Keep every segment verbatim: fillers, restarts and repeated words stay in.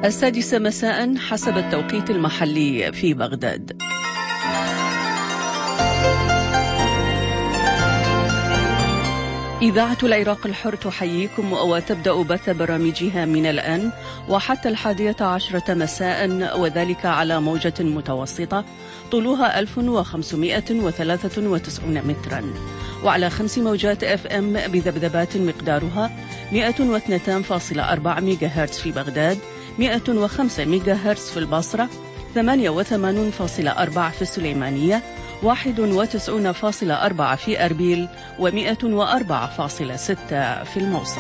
السادسة مساء حسب التوقيت المحلي في بغداد. إذاعة العراق الحر تحييكم وتبدأ بث برامجها من الآن وحتى الحادية عشرة مساء، وذلك على موجة متوسطة طولها ألف وخمسمائة وثلاثة وتسعين مترا، وعلى خمس موجات اف ام بذبذبات مقدارها مئة واثنين فاصلة أربعة ميجا هرتز في بغداد، مئة وخمسة ميجا هرتز في البصرة، ثمانية وثمانين فاصلة أربعة في السليمانية، واحد وتسعين فاصلة أربعة في أربيل، ومئة وأربعة فاصلة ستة في الموصل.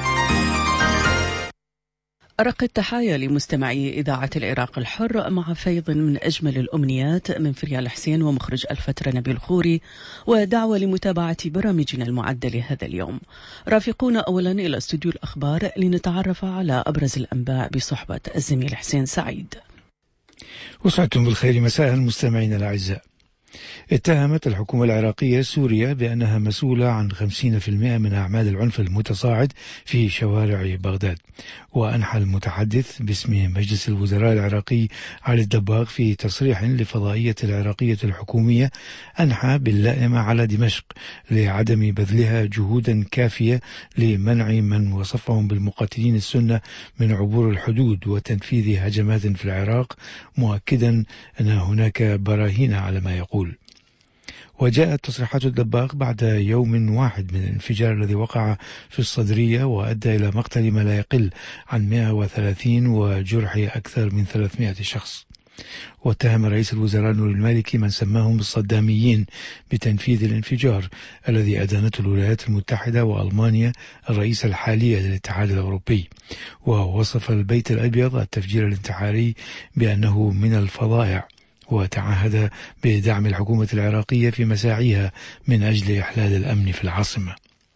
أرق التحايا لمستمعي إذاعة العراق الحر مع فيض من أجمل الأمنيات من فريال حسين ومخرج الفترة نبيل خوري، ودعوة لمتابعة برامجنا المعدة لهذا اليوم. رافقونا أولا إلى استوديو الأخبار لنتعرف على أبرز الأنباء بصحبة الزميل حسين سعيد. وسعدتم بالخير مساء المستمعين الأعزاء. اتهمت الحكومة العراقية سوريا بأنها مسؤولة عن خمسين بالمئة من أعمال العنف المتصاعد في شوارع بغداد. وأنحى المتحدث باسم مجلس الوزراء العراقي علي الدباغ في تصريح لفضائية العراقية الحكومية أنحى باللائمة على دمشق لعدم بذلها جهودا كافية لمنع من وصفهم بالمقاتلين السنة من عبور الحدود وتنفيذ هجمات في العراق، مؤكدا أن هناك براهين على ما يقول. وجاءت تصريحات الدباغ بعد يوم واحد من الانفجار الذي وقع في الصدرية وأدى إلى مقتل ما لا يقل عن مئة وثلاثين وجرح أكثر من ثلاثمئة شخص. واتهم رئيس الوزراء نور المالكي من سماهم بالصداميين بتنفيذ الانفجار الذي أدانته الولايات المتحدة وألمانيا الرئيسة الحالية للاتحاد الأوروبي. ووصف البيت الأبيض التفجير الانتحاري بأنه من الفظائع، وتعهد بدعم الحكومة العراقية في مساعيها من أجل إحلال الأمن في العاصمة.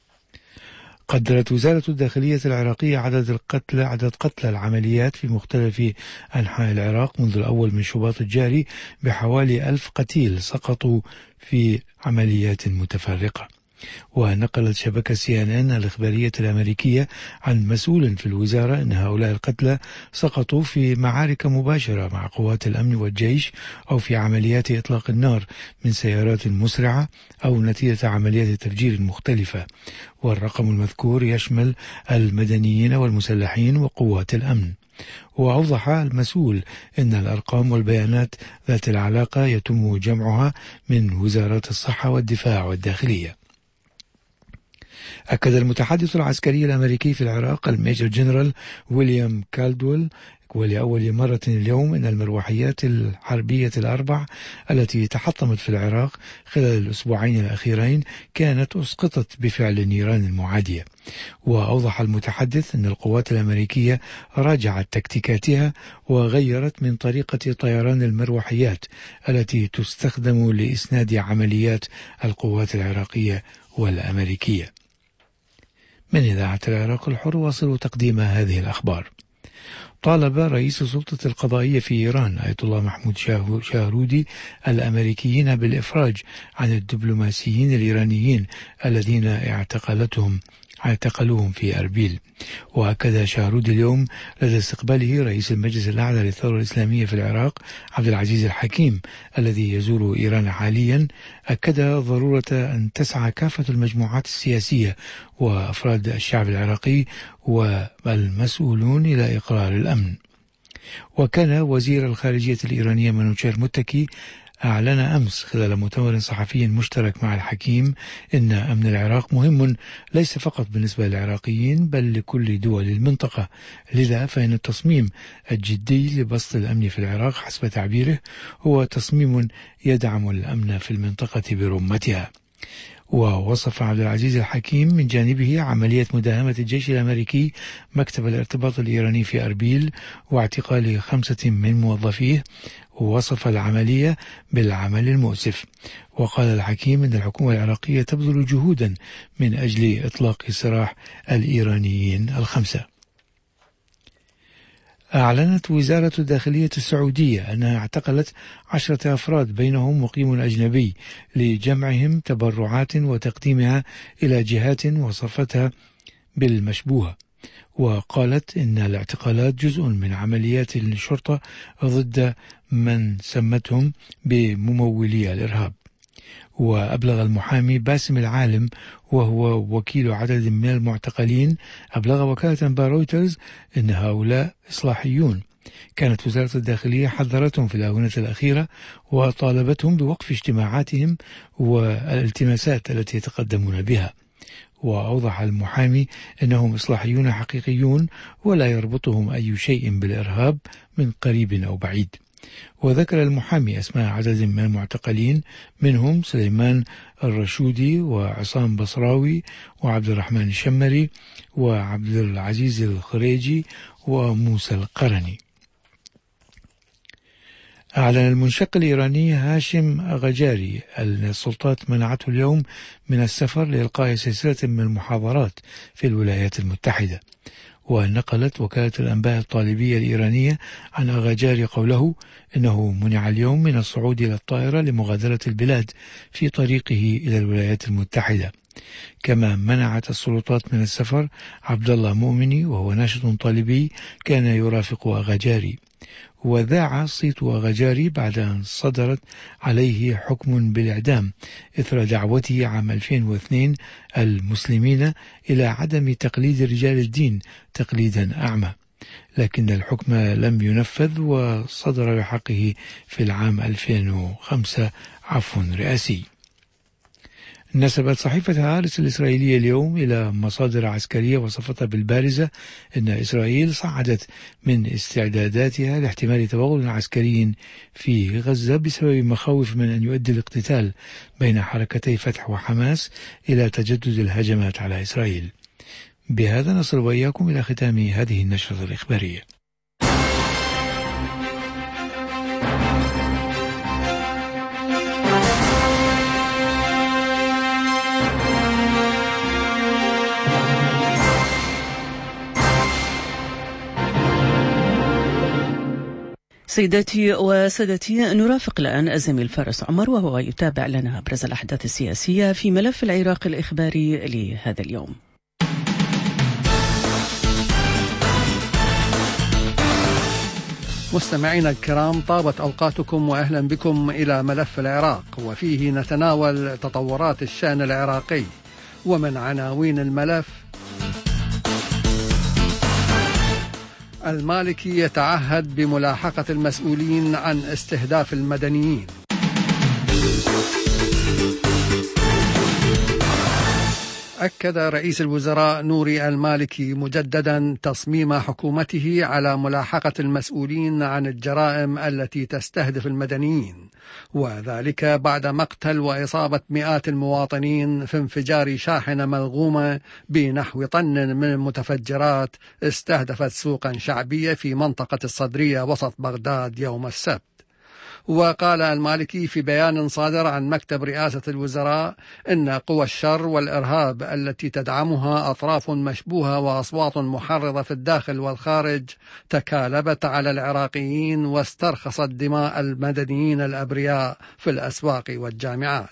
قدرت وزارة الداخلية العراقية عدد القتلى عدد قتلى العمليات في مختلف أنحاء العراق منذ الأول من شباط الجاري بحوالي ألف قتيل سقطوا في عمليات متفرقة. ونقلت شبكة سي ان ان الإخبارية الأمريكية عن مسؤول في الوزارة أن هؤلاء القتلى سقطوا في معارك مباشرة مع قوات الأمن والجيش أو في عمليات إطلاق النار من سيارات مسرعة أو نتيجة عمليات تفجير مختلفة. والرقم المذكور يشمل المدنيين والمسلحين وقوات الأمن. وأوضح المسؤول أن الأرقام والبيانات ذات العلاقة يتم جمعها من وزارات الصحة والدفاع والداخلية. أكد المتحدث العسكري الأمريكي في العراق الميجر جنرال ويليام كالدويل ولأول مرة اليوم أن المروحيات الحربية الأربع التي تحطمت في العراق خلال الأسبوعين الأخيرين كانت أسقطت بفعل النيران المعادية. وأوضح المتحدث أن القوات الأمريكية راجعت تكتيكاتها وغيرت من طريقة طيران المروحيات التي تستخدم لإسناد عمليات القوات العراقية والأمريكية. من إذاعة العراق الحر واصل تقديم هذه الأخبار. طالب رئيس السلطة القضائية في إيران آية الله محمود شاهرودي الأمريكيين بالإفراج عن الدبلوماسيين الإيرانيين الذين اعتقلتهم اعتقلوهم في أربيل. وأكد شاهرودي اليوم لدى استقباله رئيس المجلس الأعلى للثورة الإسلامية في العراق عبد العزيز الحكيم الذي يزور إيران حاليا، أكد ضرورة أن تسعى كافة المجموعات السياسية وأفراد الشعب العراقي والمسؤولون إلى إقرار الأمن. وكان وزير الخارجية الإيرانية منوشير متكي أعلن أمس خلال مؤتمر صحفي مشترك مع الحكيم إن أمن العراق مهم ليس فقط بالنسبة للعراقيين بل لكل دول المنطقة، لذا فإن التصميم الجدي لبسط الأمن في العراق حسب تعبيره هو تصميم يدعم الأمن في المنطقة برمتها. ووصف عبد العزيز الحكيم من جانبه عملية مداهمة الجيش الأمريكي مكتب الارتباط الإيراني في أربيل واعتقال خمسة من موظفيه، ووصف العملية بالعمل المؤسف. وقال الحكيم أن الحكومة العراقية تبذل جهودا من أجل إطلاق سراح الإيرانيين الخمسة. أعلنت وزارة الداخلية السعودية أنها اعتقلت عشرة أفراد بينهم مقيم أجنبي لجمعهم تبرعات وتقديمها إلى جهات وصفتها بالمشبوهة. وقالت إن الاعتقالات جزء من عمليات الشرطة ضد من سمتهم بممولي الإرهاب. وأبلغ المحامي باسم العالم وهو وكيل عدد من المعتقلين أبلغ وكالة أنباء رويترز أن هؤلاء إصلاحيون. كانت وزارة الداخلية حذرتهم في الآونة الأخيرة وطالبتهم بوقف اجتماعاتهم والالتماسات التي يتقدمون بها. وأوضح المحامي أنهم إصلاحيون حقيقيون ولا يربطهم أي شيء بالإرهاب من قريب أو بعيد. وذكر المحامي أسماء عدد من المعتقلين منهم سليمان الرشودي وعصام بصراوي وعبد الرحمن الشمري وعبد العزيز الخريجي وموسى القرني. أعلن المنشق الإيراني هاشم غجاري أن السلطات منعته اليوم من السفر لإلقاء سلسلة من المحاضرات في الولايات المتحدة. ونقلت وكالة الأنباء الطالبية الإيرانية عن غجاري قوله إنه منع اليوم من الصعود إلى الطائرة لمغادرة البلاد في طريقه إلى الولايات المتحدة. كما منعت السلطات من السفر عبد الله مؤمني وهو ناشط طالبي كان يرافق غجاري. وذاع صيت غجاري بعد أن صدرت عليه حكم بالإعدام إثر دعوته عام ألفين واثنين المسلمين إلى عدم تقليد رجال الدين تقليدا أعمى، لكن الحكم لم ينفذ وصدر بحقه في العام ألفين وخمسة عفو رئاسي. نسبت صحيفة هارس الإسرائيلية اليوم إلى مصادر عسكرية وصفتها بالبارزة أن إسرائيل صعدت من استعداداتها لاحتمال توغل عسكري في غزة بسبب مخاوف من أن يؤدي الاقتتال بين حركتي فتح وحماس إلى تجدد الهجمات على إسرائيل. بهذا نصل وإياكم إلى ختام هذه النشرة الإخبارية. سيداتي وسادتي، نرافق الآن الزميل فارس عمر وهو يتابع لنا أبرز الأحداث السياسية في ملف العراق الإخباري لهذا اليوم. مستمعينا الكرام، طابت أوقاتكم وأهلا بكم إلى ملف العراق، وفيه نتناول تطورات الشأن العراقي. ومن عناوين الملف: المالكي يتعهد بملاحقة المسؤولين عن استهداف المدنيين. أكد رئيس الوزراء نوري المالكي مجددا تصميم حكومته على ملاحقة المسؤولين عن الجرائم التي تستهدف المدنيين، وذلك بعد مقتل وإصابة مئات المواطنين في انفجار شاحنة ملغومة بنحو طن من المتفجرات استهدفت سوقا شعبية في منطقة الصدرية وسط بغداد يوم السبت. وقال المالكي في بيان صادر عن مكتب رئاسة الوزراء إن قوى الشر والإرهاب التي تدعمها أطراف مشبوهة وأصوات محرضة في الداخل والخارج تكالبت على العراقيين واسترخصت دماء المدنيين الأبرياء في الأسواق والجامعات.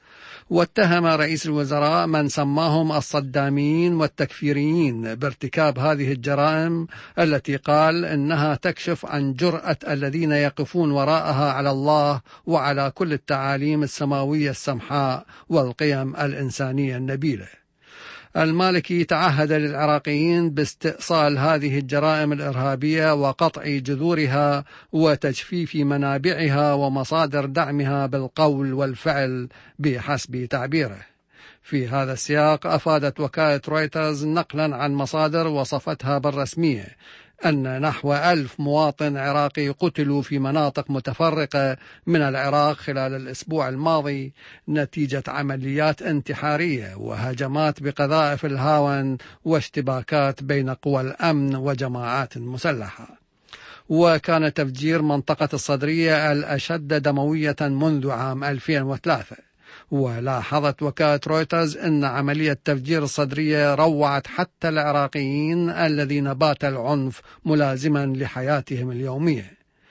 واتهم رئيس الوزراء من سماهم الصداميين والتكفيريين بارتكاب هذه الجرائم التي قال إنها تكشف عن جرأة الذين يقفون وراءها على الله وعلى كل التعاليم السماوية السمحاء والقيم الإنسانية النبيلة. المالكي تعهد للعراقيين باستئصال هذه الجرائم الإرهابية وقطع جذورها وتجفيف منابعها ومصادر دعمها بالقول والفعل بحسب تعبيره. في هذا السياق أفادت وكالة رويترز نقلا عن مصادر وصفتها بالرسمية أن نحو ألف مواطن عراقي قتلوا في مناطق متفرقة من العراق خلال الأسبوع الماضي نتيجة عمليات انتحارية وهجمات بقذائف الهاون واشتباكات بين قوى الأمن وجماعات مسلحة. وكان تفجير منطقة الصدرية الأشد دموية منذ عام ألفين وثلاثة. ولاحظت وكالة رويترز أن عملية تفجير الصدرية روعت حتى العراقيين الذين بات العنف ملازما لحياتهم اليومية.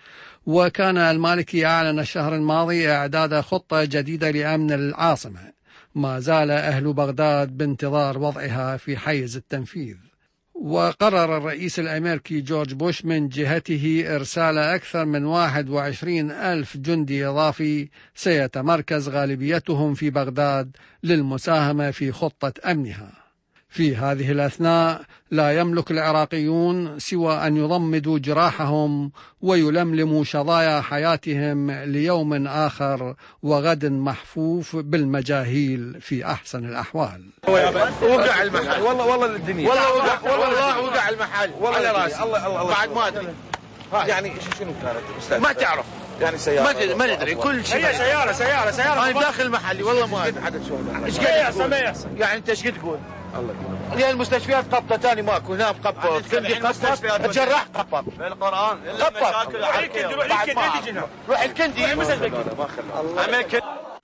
وكان المالكي أعلن الشهر الماضي إعداد خطة جديدة لأمن العاصمة، ما زال أهل بغداد بانتظار وضعها في حيز التنفيذ. وقرر الرئيس الأمريكي جورج بوش من جهته إرسال أكثر من واحد وعشرين ألف جندي إضافي سيتمركز غالبيتهم في بغداد للمساهمة في خطة أمنها. في هذه الأثناء لا يملك العراقيون سوى أن يضمدوا جراحهم ويلملموا شظايا حياتهم ليوم آخر وغد محفوف بالمجاهيل في أحسن الأحوال. وقع المحل والله والله الدنيا والله وقع والله وقع المحل على راسي الله الله بعد ما أدري يعني شنو كانت ما تعرف يعني سيارة ما ندري كل شيء هي سيارة سيارة سيارة أنا داخل محلي والله ما أدري إيش قاعد يعني أنت إيش قد تقول؟ الله يقول لي المستشفيات قبضة تاني ماكو هنا قبضة كندي قبضة الجراح قبض بالقرآن إلا المشاكل روح الكندي روح الكندي روح الكندي ما خلى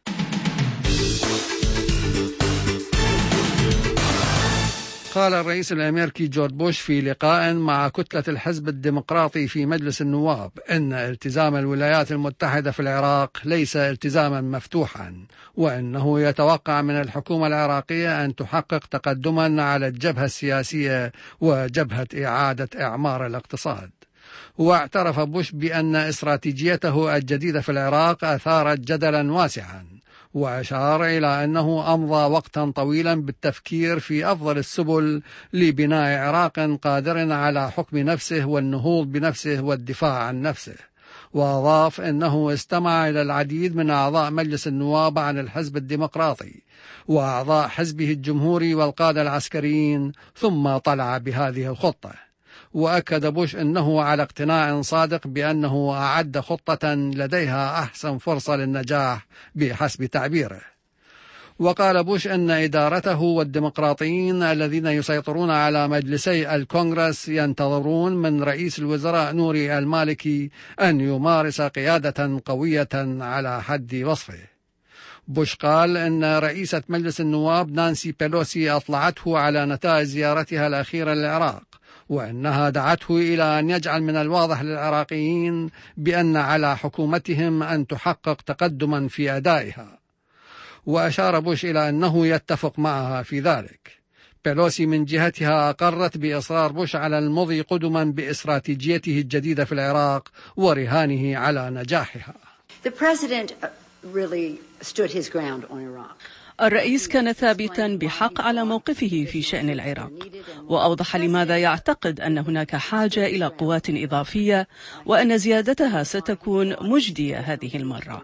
قال الرئيس الأمريكي جورج بوش في لقاء مع كتلة الحزب الديمقراطي في مجلس النواب إن التزام الولايات المتحدة في العراق ليس التزاما مفتوحا، وأنه يتوقع من الحكومة العراقية أن تحقق تقدما على الجبهة السياسية وجبهة إعادة إعمار الاقتصاد. واعترف بوش بأن استراتيجيته الجديدة في العراق أثارت جدلا واسعا، وأشار إلى أنه أمضى وقتا طويلا بالتفكير في أفضل السبل لبناء عراق قادر على حكم نفسه والنهوض بنفسه والدفاع عن نفسه. وأضاف أنه استمع إلى العديد من أعضاء مجلس النواب عن الحزب الديمقراطي وأعضاء حزبه الجمهوري والقادة العسكريين ثم طلع بهذه الخطة. وأكد بوش أنه على اقتناع صادق بأنه أعد خطة لديها أحسن فرصة للنجاح بحسب تعبيره. وقال بوش أن إدارته والديمقراطيين الذين يسيطرون على مجلسي الكونغرس ينتظرون من رئيس الوزراء نوري المالكي أن يمارس قيادة قوية على حد وصفه. بوش قال أن رئيسة مجلس النواب نانسي بيلوسي أطلعته على نتائج زيارتها الأخيرة للعراق، وأنها دعته إلى أن يجعل من الواضح للعراقيين بأن على حكومتهم أن تحقق تقدما في أدائها. وأشار بوش إلى أنه يتفق معها في ذلك. بيلوسي من جهتها أقرت بإصرار بوش على المضي قدما باستراتيجيته الجديدة في العراق ورهانه على نجاحها. The president really stood his ground on Iraq. الرئيس كان ثابتا بحق على موقفه في شأن العراق، وأوضح لماذا يعتقد أن هناك حاجة إلى قوات إضافية وأن زيادتها ستكون مجدية هذه المرة.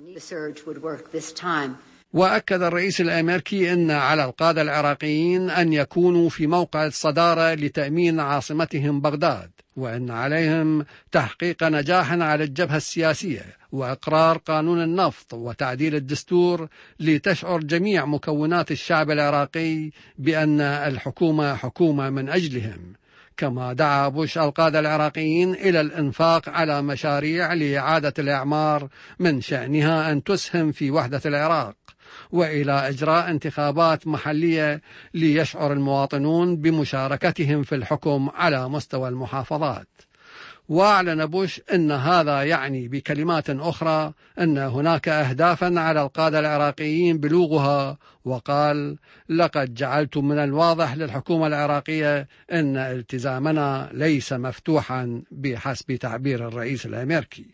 وأكد الرئيس الأمريكي أن على القادة العراقيين أن يكونوا في موقع الصدارة لتأمين عاصمتهم بغداد، وأن عليهم تحقيق نجاح على الجبهة السياسية وإقرار قانون النفط وتعديل الدستور لتشعر جميع مكونات الشعب العراقي بأن الحكومة حكومة من أجلهم. كما دعا بوش القادة العراقيين إلى الإنفاق على مشاريع لإعادة الإعمار من شأنها أن تسهم في وحدة العراق، وإلى إجراء انتخابات محلية ليشعر المواطنون بمشاركتهم في الحكم على مستوى المحافظات. وأعلن بوش أن هذا يعني بكلمات أخرى أن هناك أهدافا على القادة العراقيين بلوغها، وقال: لقد جعلت من الواضح للحكومة العراقية أن التزامنا ليس مفتوحا بحسب تعبير الرئيس الأمريكي.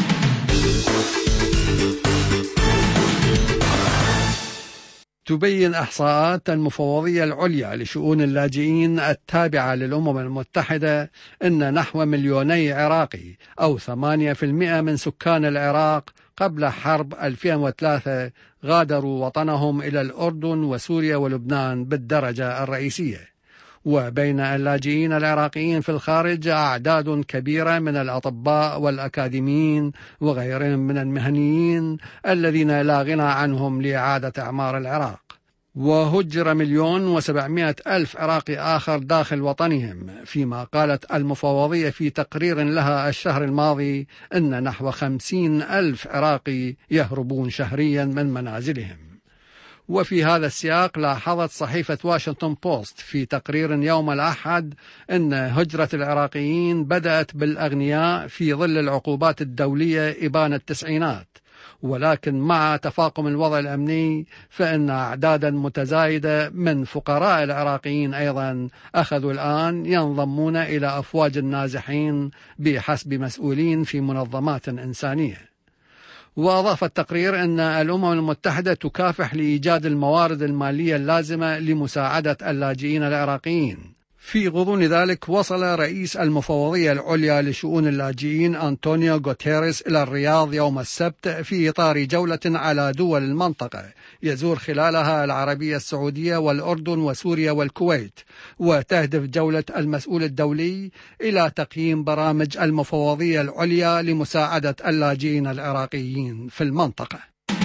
تبين إحصاءات المفوضية العليا لشؤون اللاجئين التابعة للأمم المتحدة أن نحو مليوني عراقي أو ثمانية بالمئة من سكان العراق قبل حرب ألفين وثلاثة غادروا وطنهم إلى الأردن وسوريا ولبنان بالدرجة الرئيسية. وبين اللاجئين العراقيين في الخارج أعداد كبيرة من الأطباء والأكاديميين وغيرهم من المهنيين الذين لا غنى عنهم لإعادة إعمار العراق. وهجر مليون وسبعمائة ألف عراقي آخر داخل وطنهم، فيما قالت المفوضية في تقرير لها الشهر الماضي أن نحو خمسين ألف عراقي يهربون شهريا من منازلهم. وفي هذا السياق لاحظت صحيفة واشنطن بوست في تقرير يوم الأحد أن هجرة العراقيين بدأت بالأغنياء في ظل العقوبات الدولية إبان التسعينات، ولكن مع تفاقم الوضع الأمني فإن أعدادا متزايدة من فقراء العراقيين أيضا أخذوا الآن ينضمون إلى أفواج النازحين بحسب مسؤولين في منظمات إنسانية. وأضاف التقرير أن الأمم المتحدة تكافح لإيجاد الموارد المالية اللازمة لمساعدة اللاجئين العراقيين. في غضون ذلك وصل رئيس المفوضية العليا لشؤون اللاجئين أنطونيو غوتيريس إلى الرياض يوم السبت في إطار جولة على دول المنطقة يزور خلالها العربية السعودية والأردن وسوريا والكويت، وتهدف جولة المسؤول الدولي إلى تقييم برامج المفوضية العليا لمساعدة اللاجئين العراقيين في المنطقة.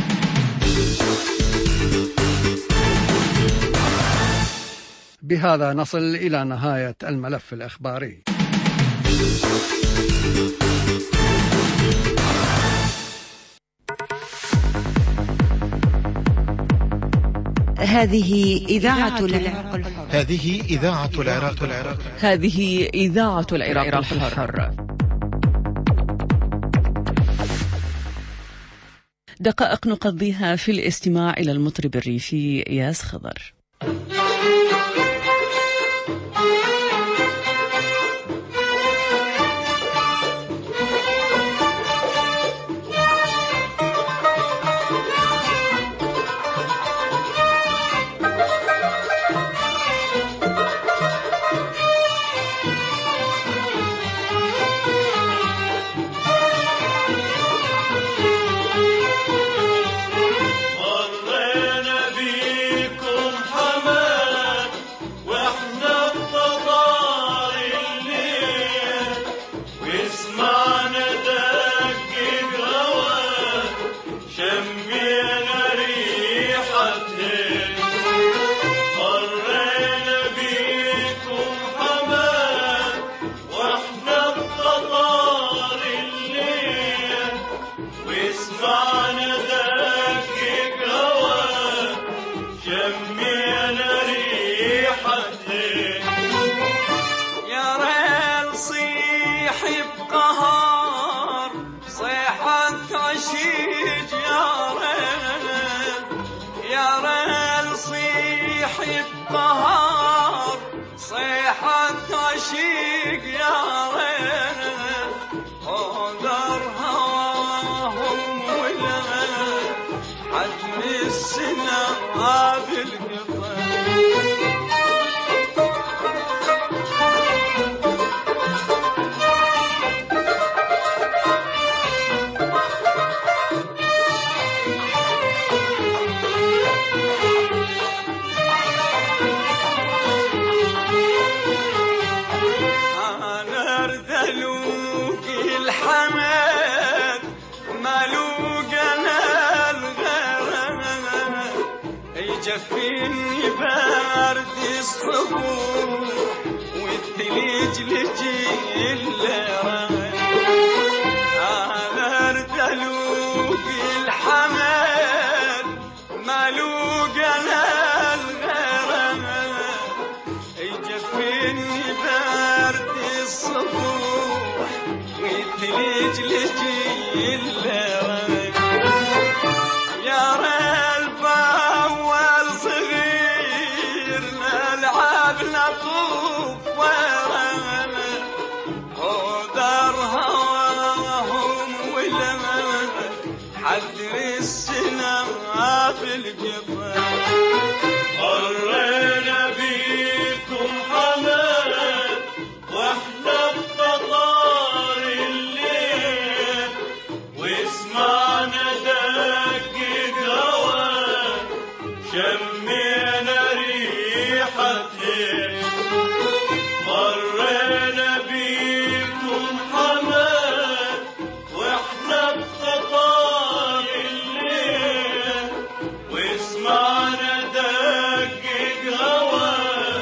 بهذا نصل إلى نهاية الملف الإخباري. هذه إذاعة العراق الحر. هذه إذاعة العراق الحر. هذه إذاعة العراق الحر. دقائق نقضيها في الاستماع إلى المطرب الريفي إياس خضر. جفيني بارد الصبور والثليج لجي الليران أنا ارتلوق الحمل مالوق أنا الغرام جفيني بارد الصبور والثليج لجي الليران يا ريال باول صغير نلعب نطوف ورانا ودار هواهم ولما حد السنة في القطار مرينا بيكم حمام واحنا بقطار الليل واسمعنا شمينا ريحتين مرينا بيكم حمام واحنا بقطار الليل واسمعنا دقيق هوا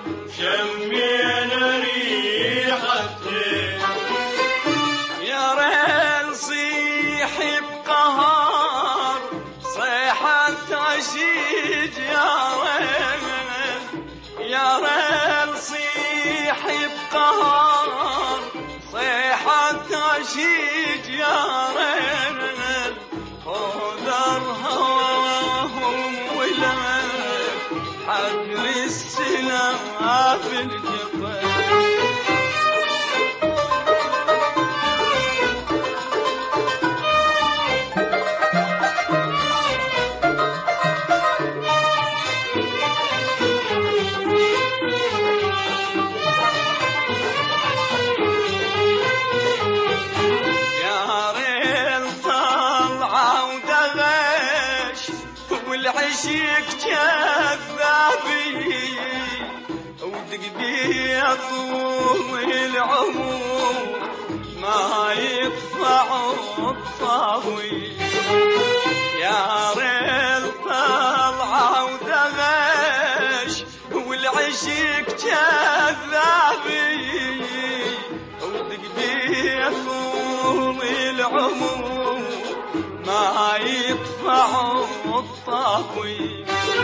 شمينا ريحتين يا ريال صيح بقهار صيحة عشيج يا ريال يا ريال صيح بقهار صيحة عشيج يا ريال في القطر. والعشق كذابي ودقبي طول العمر ما يطفع الطاوي يا ريل طلعة ودغش والعشق كذابي ودقبي طول العمر ما يطفع الطاوي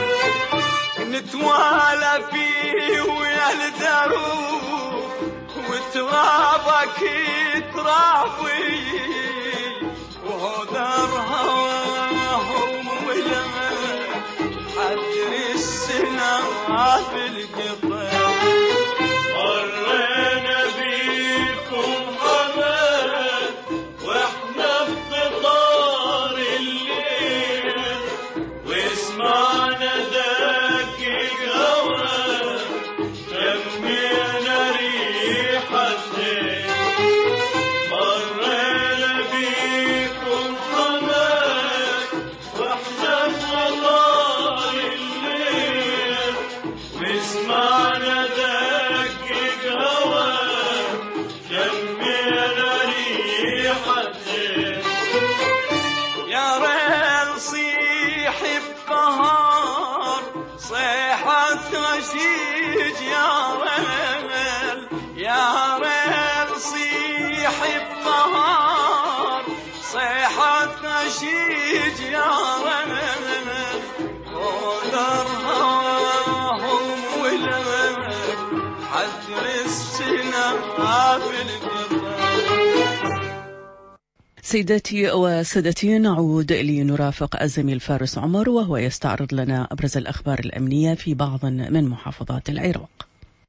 نتوالى فيه ويا الدروب وترابك يتراوي وهدر هواهم ويمن حدر السنة في القطر. مرينا بيكم أمان واحنا بقطار الليل واسمعنا دقيق هوا شمينا ريحة الليل. مرينا بيكم أمان واحنا بقطار الليل واسمعنا دقيق هوا شمينا ريحة الليل. يا ريل صيح بقهر صيحة رشيج يا ريل يا ريل صيح بقهر صيحة رشيج يا ريل ودر هواهم ولمن حذر السنة في القطر. سيداتي وسادتي، نعود لنرافق الزميل فارس عمر وهو يستعرض لنا أبرز الأخبار الأمنية في بعض من محافظات العراق.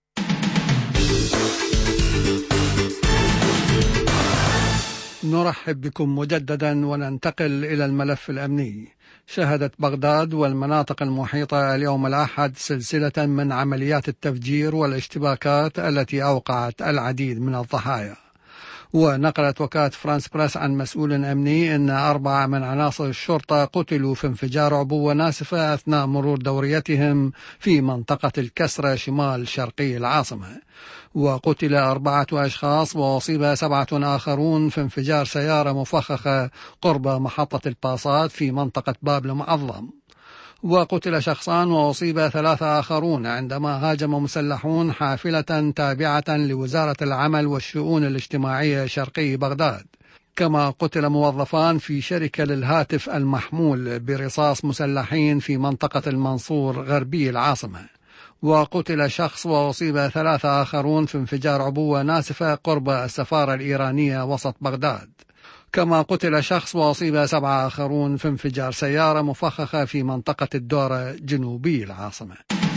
نرحب بكم مجددا وننتقل إلى الملف الأمني. شهدت بغداد والمناطق المحيطة اليوم الأحد سلسلة من عمليات التفجير والاشتباكات التي أوقعت العديد من الضحايا. ونقلت وكالة فرانس بريس عن مسؤول أمني أن أربعة من عناصر الشرطة قتلوا في انفجار عبوة ناسفة أثناء مرور دوريتهم في منطقة الكسرة شمال شرقي العاصمة. وقتل أربعة أشخاص وأصيب سبعة آخرون في انفجار سيارة مفخخة قرب محطة الباصات في منطقة باب المعظم. وقتل شخصان وأصيب ثلاثة آخرون عندما هاجم مسلحون حافلة تابعة لوزارة العمل والشؤون الاجتماعية شرقي بغداد. كما قتل موظفان في شركة للهاتف المحمول برصاص مسلحين في منطقة المنصور غربي العاصمة. وقتل شخص وأصيب ثلاثة آخرون في انفجار عبوة ناسفة قرب السفارة الإيرانية وسط بغداد. كما قتل شخص وأصيب سبعة آخرون في انفجار سيارة مفخخة في منطقة الدورة جنوبي العاصمة.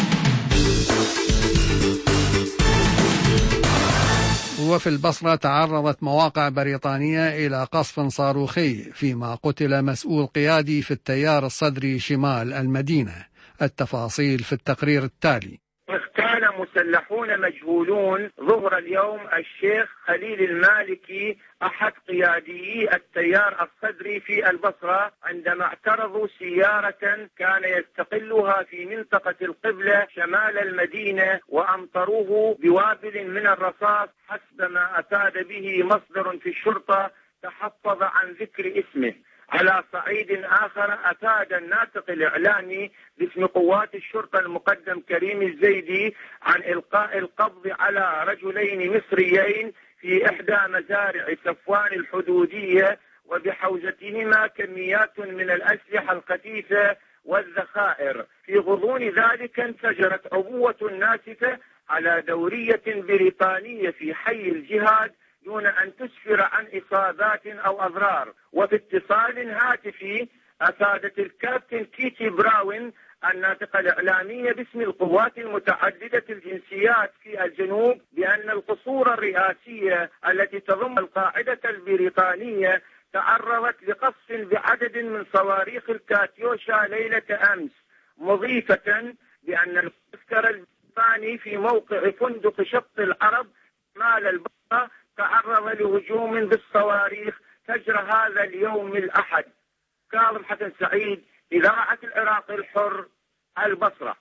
وفي البصرة تعرضت مواقع بريطانية إلى قصف صاروخي فيما قتل مسؤول قيادي في التيار الصدري شمال المدينة. التفاصيل في التقرير التالي. اغتال مسلحون مجهولون ظهر اليوم الشيخ خليل المالكي أحد قياديي التيار الصدري في البصرة عندما اعترضوا سيارة كان يستقلها في منطقة القبلة شمال المدينة وأمطروه بوابل من الرصاص حسب ما أفاد به مصدر في الشرطة تحفظ عن ذكر اسمه. على صعيد آخر أفاد الناطق الإعلامي باسم قوات الشرطة المقدم كريم الزيدي عن إلقاء القبض على رجلين مصريين في إحدى مزارع صفوان الحدودية وبحوزتهما كميات من الأسلحة الخفيفة والذخائر. في غضون ذلك انفجرت عبوة ناسفة على دورية بريطانية في حي الجهاد دون أن تسفر عن إصابات أو أضرار. وفي اتصال هاتفي أفادت الكابتن كيتي براون الناطقة الإعلامية باسم القوات المتعددة الجنسيات في الجنوب بأن القصور الرئاسية التي تضم القاعدة البريطانية تعرضت لقصف بعدد من صواريخ الكاتيوشا ليلة أمس، مضيفة بأن المعسكر البريطاني في موقع فندق شط العرب مال البصرة تعرض لهجوم بالصواريخ فجر هذا اليوم الأحد. كاظم حسن سعيد، إذاعة العراق الحر، البصرة.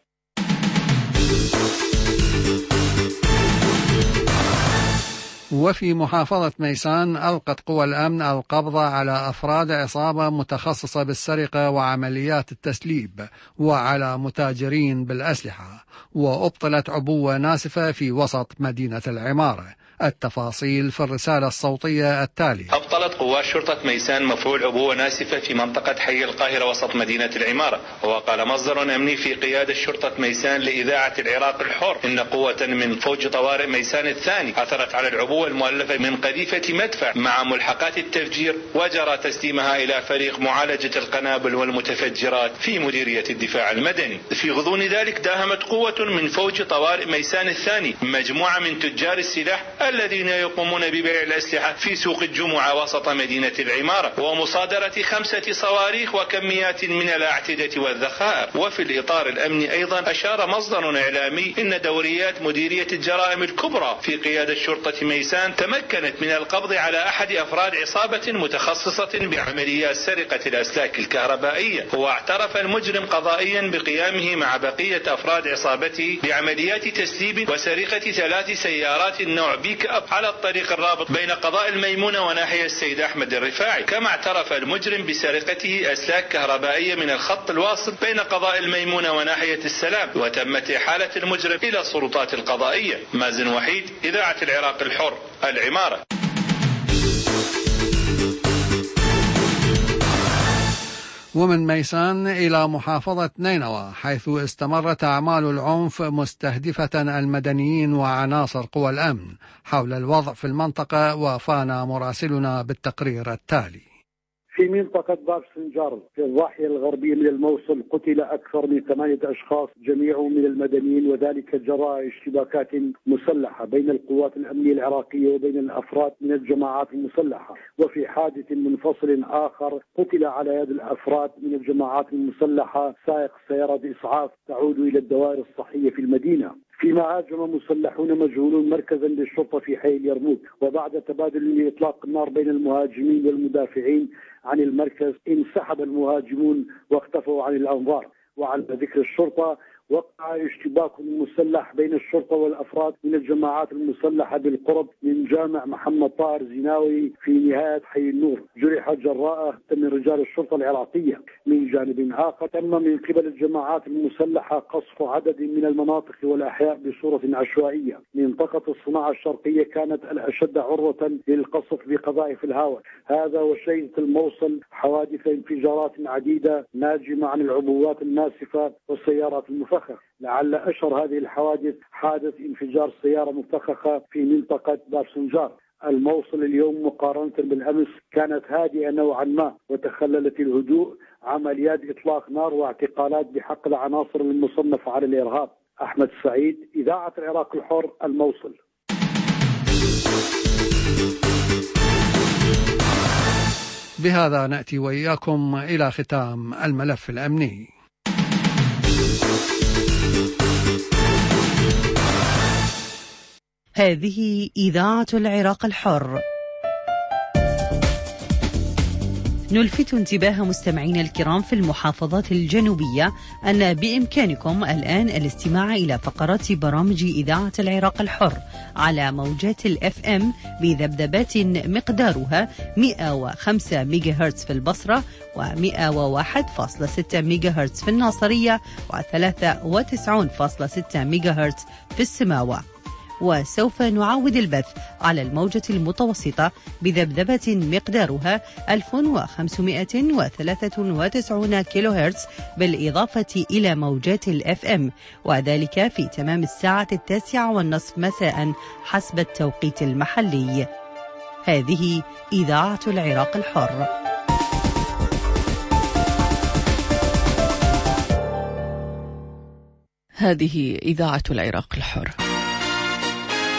وفي محافظة ميسان ألقت قوى الأمن القبض على أفراد عصابة متخصصة بالسرقة وعمليات التسليب وعلى متاجرين بالأسلحة، وأبطلت عبوة ناسفة في وسط مدينة العمارة. التفاصيل في الرسالة الصوتية التالية. أبطلت قوات شرطة ميسان مفعول عبوة ناسفة في منطقة حي القاهرة وسط مدينة العمارة. وقال مصدر أمني في قيادة شرطة ميسان لإذاعة العراق الحر إن قوة من فوج طوارئ ميسان الثاني عثرت على العبوة المؤلفة من قذيفة مدفع مع ملحقات التفجير، وجرى تسليمها إلى فريق معالجة القنابل والمتفجرات في مديرية الدفاع المدني. في غضون ذلك داهمت قوة من فوج طوارئ ميسان الثاني مجموعة من تجار السلاح الذين يقومون ببيع الأسلحة في سوق الجمعة وسط مدينة العمارة، ومصادرة خمسة صواريخ وكميات من الأعتدة والذخائر. وفي الإطار الأمني أيضا أشار مصدر إعلامي إن دوريات مديرية الجرائم الكبرى في قيادة شرطة ميسان تمكنت من القبض على أحد أفراد عصابة متخصصة بعمليات سرقة الأسلاك الكهربائية، واعترف المجرم قضائيا بقيامه مع بقية أفراد عصابته بعمليات تسليب وسرقة ثلاث سيارات نوع بيك أب على الطريق الرابط بين قضاء الميمونة وناحية السيد أحمد الرفاعي. كما اعترف المجرم بسرقته أسلاك كهربائية من الخط الواصل بين قضاء الميمونة وناحية السلام، وتمت إحالة المجرم إلى السلطات القضائية. مازن وحيد، إذاعة العراق الحر، العمارة. ومن ميسان إلى محافظة نينوى، حيث استمرت أعمال العنف مستهدفة المدنيين وعناصر قوى الأمن حول الوضع في المنطقة، وفانا مراسلنا بالتقرير التالي. في منطقة باب سنجار في الضاحية الغربية من الموصل قتل أكثر من ثمانية أشخاص جميعهم من المدنيين، وذلك جراء اشتباكات مسلحة بين القوات الأمنية العراقية وبين الأفراد من الجماعات المسلحة. وفي حادث منفصل آخر قتل على يد الأفراد من الجماعات المسلحة سائق سيارة إسعاف تعود إلى الدوائر الصحية في المدينة. فيما هاجم مسلحون مجهولون مركزا للشرطة في حي اليرموك، وبعد تبادل إطلاق النار بين المهاجمين والمدافعين عن المركز انسحب المهاجمون واختفوا عن الأنظار. وعلى ذكر الشرطة، وقع اشتباك مسلح بين الشرطة والأفراد من الجماعات المسلحة بالقرب من جامع محمد طاهر زيناوي في نهاية حي النور، جرح جراءه من رجال الشرطة العراقية. من جانب آخر، تم من قبل الجماعات المسلحة قصف عدد من المناطق والأحياء بصورة عشوائية. منطقة الصناعة الشرقية كانت الأشد عرضة للقصف بقذائف الهواء. هذا وشهدت الموصل حوادث انفجارات عديدة ناجمة عن العبوات الناسفة والسيارات المفخخة. لعل أشهر هذه الحوادث حادث انفجار سيارة مفخخة في منطقة باب سنجار. الموصل اليوم مقارنة بالأمس كانت هادئة نوعا ما، وتخللت الهدوء عمليات إطلاق نار واعتقالات بحق العناصر المصنفة على الإرهاب. أحمد سعيد، إذاعة العراق الحر، الموصل. بهذا نأتي وإياكم إلى ختام الملف الأمني. هذه إذاعة العراق الحر. نلفت انتباه مستمعينا الكرام في المحافظات الجنوبية أن بإمكانكم الآن الاستماع إلى فقرات برامج إذاعة العراق الحر على موجات الأف أم بذبذبات مقدارها مئة وخمسة ميجا هرتز في البصرة، ومئة وواحد فاصلة ستة ميجا هرتز في الناصرية، وثلاثة وتسعين فاصلة ستة ميجا هرتز في السماوة. وسوف نعود البث على الموجة المتوسطة بذبذبة مقدارها ألف وخمسمائة وثلاثة وتسعين كيلو هرتز، بالإضافة إلى موجات الأف أم، وذلك في تمام الساعة التاسعة والنصف مساء حسب التوقيت المحلي. هذه إذاعة العراق الحر. هذه إذاعة العراق الحر.